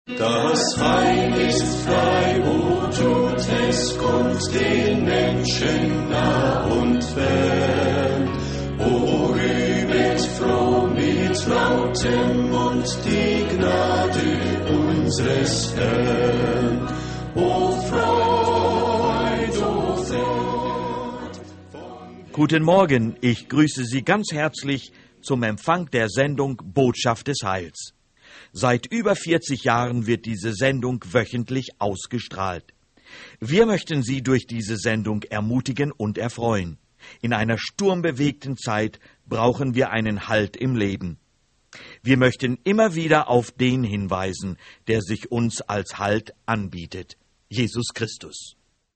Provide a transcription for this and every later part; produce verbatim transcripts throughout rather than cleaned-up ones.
Das Heil ist frei, wo tut es, kommt den Menschen nah und fern. O rühmet froh mit lautem Mund die Gnade unseres Herrn. O Freud, o Freud. Guten Morgen, ich grüße Sie ganz herzlich zum Empfang der Sendung Botschaft des Heils. Seit über vierzig Jahren wird diese Sendung wöchentlich ausgestrahlt. Wir möchten Sie durch diese Sendung ermutigen und erfreuen. In einer sturmbewegten Zeit brauchen wir einen Halt im Leben. Wir möchten immer wieder auf den hinweisen, der sich uns als Halt anbietet: Jesus Christus.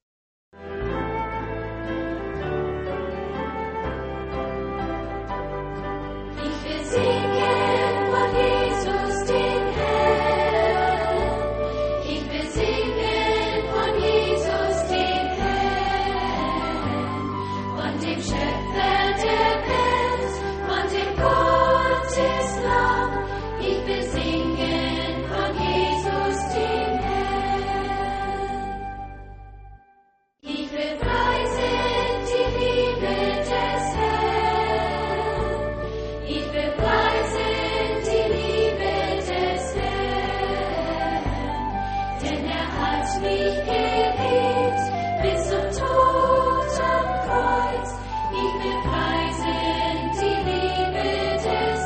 Ich will singen von Jesus, den Herrn. Ich will singen von Jesus, den Herrn. Von dem Schöpfer der Welt, von dem Gotteslamm. Ich will singen von Jesus, dem Herrn. Ich will preisen die Liebe des Herrn. Ich will preisen die Liebe des Herrn. Denn er hat mich geliebt bis zum Tod am Kreuz. Ich will preisen die Liebe des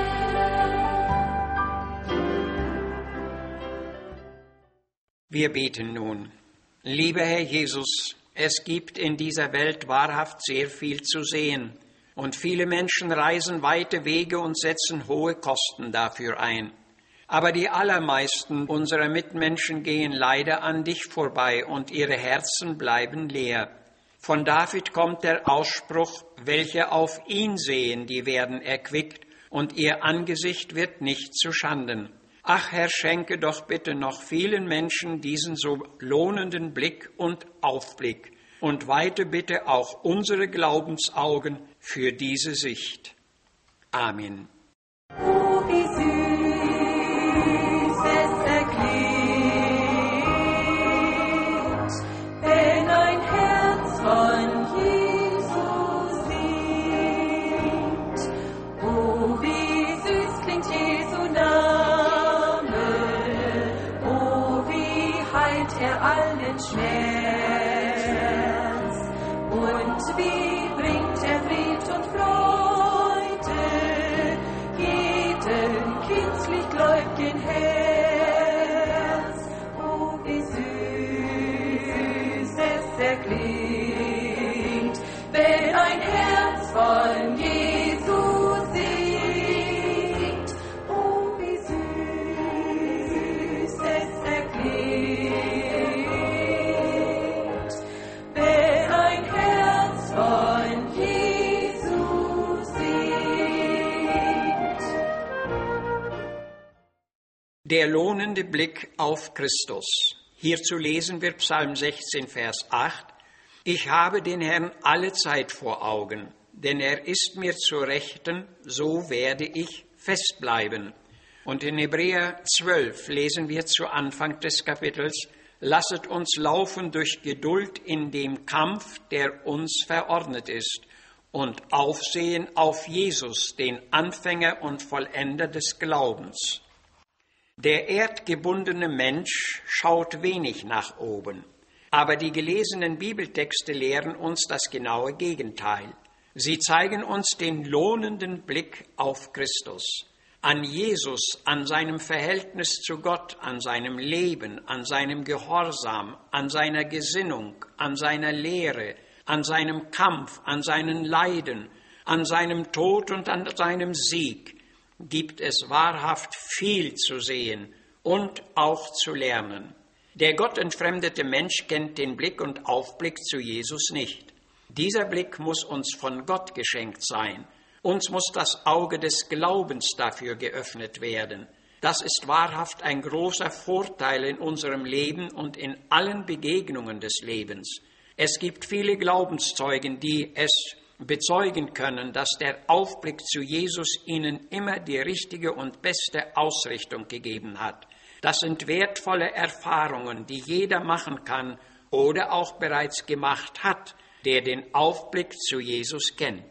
Herrn. Wir beten nun. Lieber Herr Jesus, es gibt in dieser Welt wahrhaft sehr viel zu sehen. Und viele Menschen reisen weite Wege und setzen hohe Kosten dafür ein. Aber die allermeisten unserer Mitmenschen gehen leider an dich vorbei und ihre Herzen bleiben leer. Von David kommt der Ausspruch: Welche auf ihn sehen, die werden erquickt, und ihr Angesicht wird nicht zu Schanden. Ach Herr, schenke doch bitte noch vielen Menschen diesen so lohnenden Blick und Aufblick und weite bitte auch unsere Glaubensaugen für diese Sicht. Amen. Oh, wie süß es erklingt, wenn ein Herz von Jesus singt. Oh, wie süß klingt Jesu Name, oh, wie heilt er allen Schmerz und wie bringt er Fried und Freude jedem kindlich gläubigen Herz. Oh, wie süß es erklingt, wenn ein Herz von Jesus singt. Oh, wie süß es erklingt, wenn ein Herz von Jesus singt. Der lohnende Blick auf Christus. Hierzu lesen wir Psalm sechzehn, Vers acht. Ich habe den Herrn alle Zeit vor Augen, denn er ist mir zur Rechten, so werde ich festbleiben. Und in Hebräer zwölf lesen wir zu Anfang des Kapitels: Lasset uns laufen durch Geduld in dem Kampf, der uns verordnet ist, und aufsehen auf Jesus, den Anfänger und Vollender des Glaubens. Der erdgebundene Mensch schaut wenig nach oben, aber die gelesenen Bibeltexte lehren uns das genaue Gegenteil. Sie zeigen uns den lohnenden Blick auf Christus, an Jesus, an seinem Verhältnis zu Gott, an seinem Leben, an seinem Gehorsam, an seiner Gesinnung, an seiner Lehre, an seinem Kampf, an seinen Leiden, an seinem Tod und an seinem Sieg. Gibt es wahrhaft viel zu sehen und auch zu lernen. Der gottentfremdete Mensch kennt den Blick und Aufblick zu Jesus nicht. Dieser Blick muss uns von Gott geschenkt sein. Uns muss das Auge des Glaubens dafür geöffnet werden. Das ist wahrhaft ein großer Vorteil in unserem Leben und in allen Begegnungen des Lebens. Es gibt viele Glaubenszeugen, die es bezeugen können, dass der Aufblick zu Jesus ihnen immer die richtige und beste Ausrichtung gegeben hat. Das sind wertvolle Erfahrungen, die jeder machen kann oder auch bereits gemacht hat, der den Aufblick zu Jesus kennt.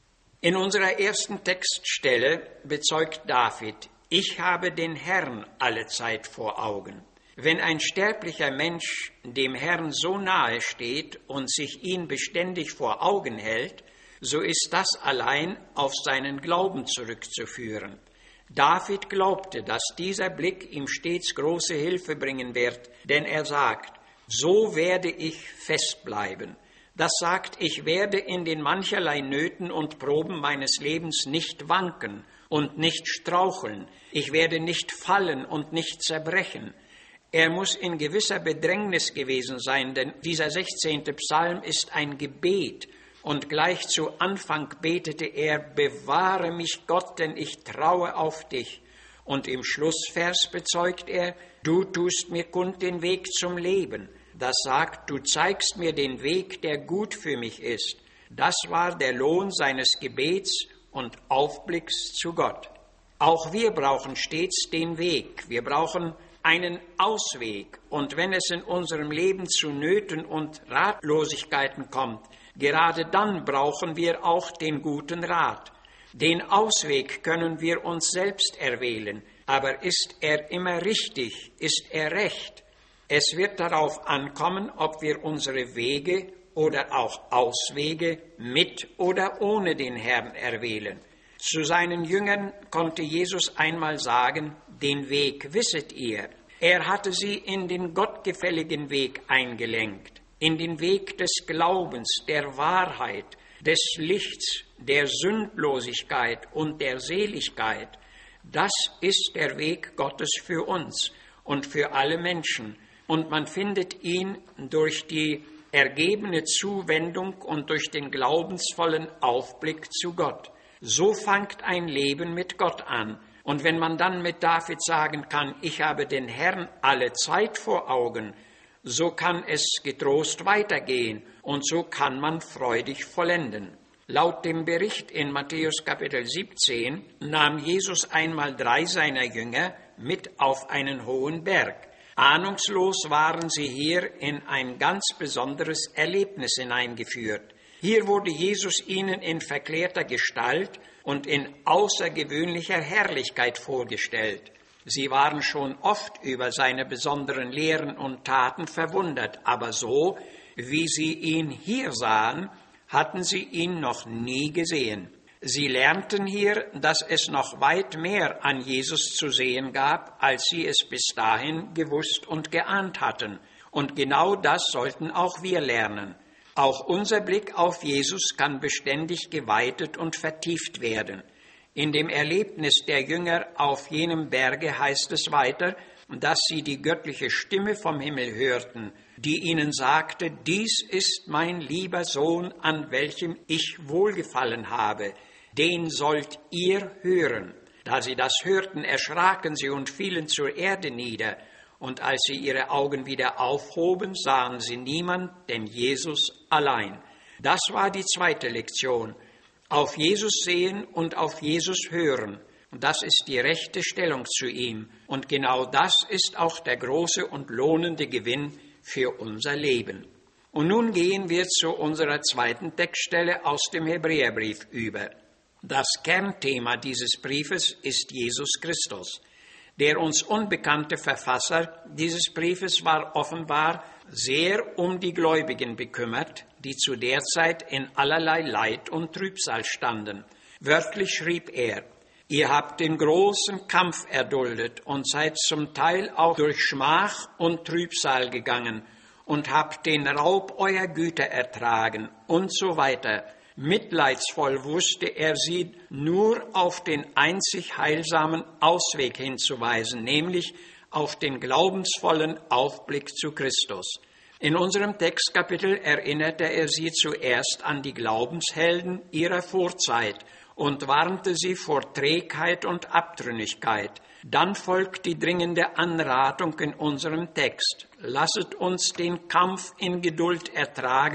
In unserer ersten Textstelle bezeugt David: Ich habe den Herrn allezeit vor Augen. Wenn ein sterblicher Mensch dem Herrn so nahe steht und sich ihn beständig vor Augen hält, so ist das allein auf seinen Glauben zurückzuführen. David glaubte, dass dieser Blick ihm stets große Hilfe bringen wird, denn er sagt: So werde ich festbleiben. Das sagt, ich werde in den mancherlei Nöten und Proben meines Lebens nicht wanken und nicht straucheln. Ich werde nicht fallen und nicht zerbrechen. Er muss in gewisser Bedrängnis gewesen sein, denn dieser sechzehnte Psalm ist ein Gebet. Und gleich zu Anfang betete er: Bewahre mich, Gott, denn ich traue auf dich. Und im Schlussvers bezeugt er: Du tust mir kund den Weg zum Leben. Das sagt: Du zeigst mir den Weg, der gut für mich ist. Das war der Lohn seines Gebets und Aufblicks zu Gott. Auch wir brauchen stets den Weg. Wir brauchen einen Ausweg. Und wenn es in unserem Leben zu Nöten und Ratlosigkeiten kommt, gerade dann brauchen wir auch den guten Rat. Den Ausweg können wir uns selbst erwählen, aber ist er immer richtig? Ist er recht? Es wird darauf ankommen, ob wir unsere Wege oder auch Auswege mit oder ohne den Herrn erwählen. Zu seinen Jüngern konnte Jesus einmal sagen: Den Weg wisset ihr. Er hatte sie in den gottgefälligen Weg eingelenkt, in den Weg des Glaubens, der Wahrheit, des Lichts, der Sündlosigkeit und der Seligkeit. Das ist der Weg Gottes für uns und für alle Menschen. Und man findet ihn durch die ergebene Zuwendung und durch den glaubensvollen Aufblick zu Gott. So fängt ein Leben mit Gott an. Und wenn man dann mit David sagen kann: Ich habe den Herrn alle Zeit vor Augen, so kann es getrost weitergehen und so kann man freudig vollenden. Laut dem Bericht in Matthäus Kapitel siebzehn nahm Jesus einmal drei seiner Jünger mit auf einen hohen Berg. Ahnungslos waren sie hier in ein ganz besonderes Erlebnis hineingeführt. Hier wurde Jesus ihnen in verklärter Gestalt und in außergewöhnlicher Herrlichkeit vorgestellt. Sie waren schon oft über seine besonderen Lehren und Taten verwundert, aber so, wie sie ihn hier sahen, hatten sie ihn noch nie gesehen. Sie lernten hier, dass es noch weit mehr an Jesus zu sehen gab, als sie es bis dahin gewusst und geahnt hatten. Und genau das sollten auch wir lernen. Auch unser Blick auf Jesus kann beständig geweitet und vertieft werden. In dem Erlebnis der Jünger auf jenem Berge heißt es weiter, dass sie die göttliche Stimme vom Himmel hörten, die ihnen sagte: Dies ist mein lieber Sohn, an welchem ich wohlgefallen habe. Den sollt ihr hören. Da sie das hörten, erschraken sie und fielen zur Erde nieder. Und als sie ihre Augen wieder aufhoben, sahen sie niemand, denn Jesus allein. Das war die zweite Lektion. Auf Jesus sehen und auf Jesus hören. Das ist die rechte Stellung zu ihm. Und genau das ist auch der große und lohnende Gewinn für unser Leben. Und nun gehen wir zu unserer zweiten Textstelle aus dem Hebräerbrief über. Das Kernthema dieses Briefes ist Jesus Christus. Der uns unbekannte Verfasser dieses Briefes war offenbar sehr um die Gläubigen bekümmert, die zu der Zeit in allerlei Leid und Trübsal standen. Wörtlich schrieb er: Ihr habt den großen Kampf erduldet und seid zum Teil auch durch Schmach und Trübsal gegangen und habt den Raub eurer Güter ertragen und so weiter. Mitleidsvoll wusste er sie nur auf den einzig heilsamen Ausweg hinzuweisen, nämlich auf den glaubensvollen Aufblick zu Christus. In unserem Textkapitel erinnerte er sie zuerst an die Glaubenshelden ihrer Vorzeit und warnte sie vor Trägheit und Abtrünnigkeit. Dann folgt die dringende Anratung in unserem Text: Lasset uns den Kampf in Geduld ertragen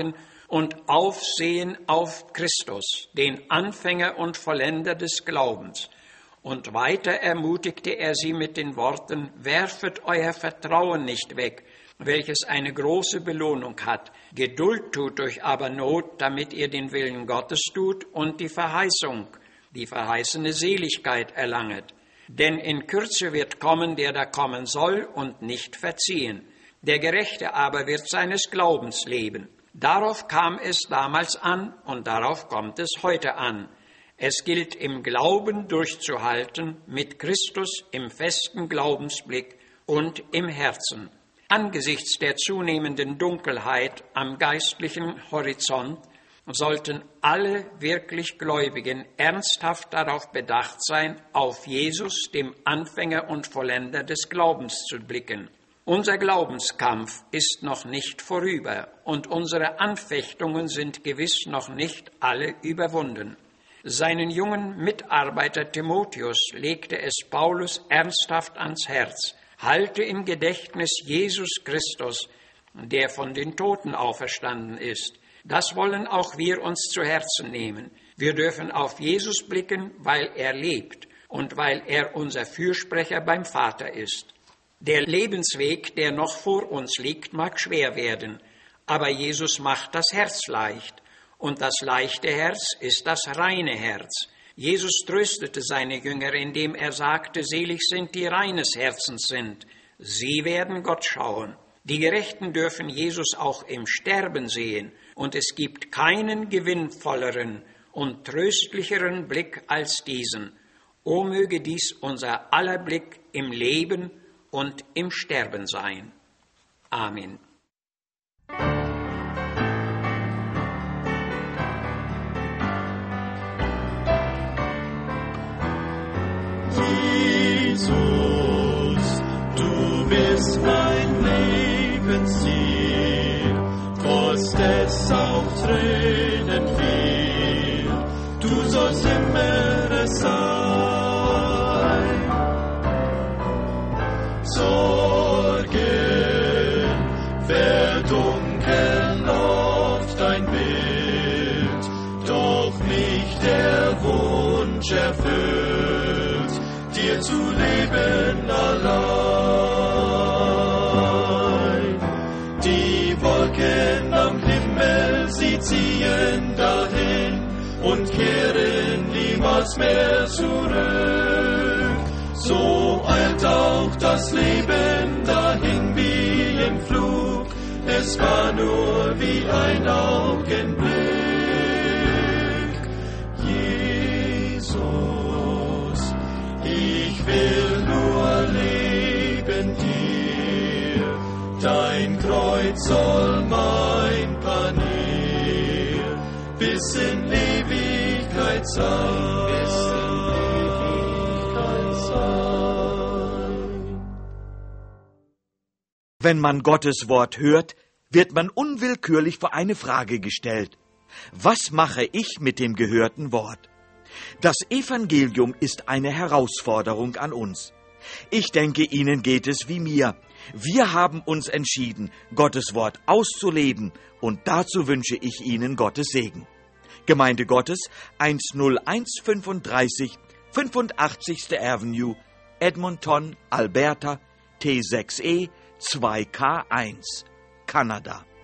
und Aufsehen auf Christus, den Anfänger und Vollender des Glaubens. Und weiter ermutigte er sie mit den Worten, werfet euer Vertrauen nicht weg, welches eine große Belohnung hat. Geduld tut euch aber Not, damit ihr den Willen Gottes tut und die Verheißung, die verheißene Seligkeit erlanget. Denn in Kürze wird kommen, der da kommen soll und nicht verziehen. Der Gerechte aber wird seines Glaubens leben. Darauf kam es damals an und darauf kommt es heute an. Es gilt im Glauben durchzuhalten, mit Christus im festen Glaubensblick und im Herzen. Angesichts der zunehmenden Dunkelheit am geistlichen Horizont sollten alle wirklich Gläubigen ernsthaft darauf bedacht sein, auf Jesus, dem Anfänger und Vollender des Glaubens, zu blicken. Unser Glaubenskampf ist noch nicht vorüber und unsere Anfechtungen sind gewiss noch nicht alle überwunden. Seinen jungen Mitarbeiter Timotheus legte es Paulus ernsthaft ans Herz: Halte im Gedächtnis Jesus Christus, der von den Toten auferstanden ist. Das wollen auch wir uns zu Herzen nehmen. Wir dürfen auf Jesus blicken, weil er lebt und weil er unser Fürsprecher beim Vater ist. Der Lebensweg, der noch vor uns liegt, mag schwer werden, aber Jesus macht das Herz leicht. Und das leichte Herz ist das reine Herz. Jesus tröstete seine Jünger, indem er sagte, selig sind, die reines Herzens sind. Sie werden Gott schauen. Die Gerechten dürfen Jesus auch im Sterben sehen. Und es gibt keinen gewinnvolleren und tröstlicheren Blick als diesen. O möge dies unser aller Blick im Leben und im Sterben sein. Amen. Jesus, du bist mein Lebensziel, trotz es auch Tränen fiel, du sollst immer es sein. Sorgen verdunkeln oft dein Bild, doch nicht der Wunsch erfüllt, dir zu leben allein. Die Wolken am Himmel, sie ziehen dahin und kehren niemals mehr zurück. So eilt auch das Leben dahin wie im Flug, es war nur wie ein Augenblick. Jesus, ich will nur leben dir, dein Kreuz soll mein Panier bis in Ewigkeit sein, bis in Ewigkeit sein. Wenn man Gottes Wort hört, wird man unwillkürlich vor eine Frage gestellt. Was mache ich mit dem gehörten Wort? Das Evangelium ist eine Herausforderung an uns. Ich denke, Ihnen geht es wie mir. Wir haben uns entschieden, Gottes Wort auszuleben, und dazu wünsche ich Ihnen Gottes Segen. Gemeinde Gottes, eins null eins fünfunddreißig, fünfundachtzigste Avenue, Edmonton, Alberta, T sechs E zwei K eins, Kanada.